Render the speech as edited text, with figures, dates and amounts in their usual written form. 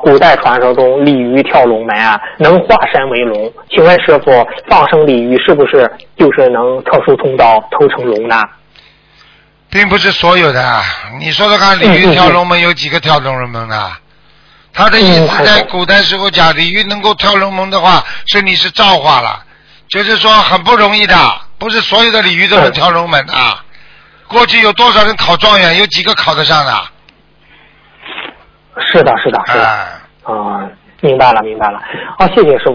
古代传说中鲤鱼跳龙门啊，能化身为龙。请问师傅，放生鲤鱼是不是就是能特殊通道投成龙呢？ 并不是所有的。你说说看，鲤鱼跳龙门有几个跳龙门的？他的意思在古代时候讲，鲤鱼能够跳龙门的话，是你是造化了，就是说很不容易的，不是所有的鲤鱼都能跳龙门的。过去有多少人考状元，有几个考得上的？ 是的，明白了。谢谢师傅。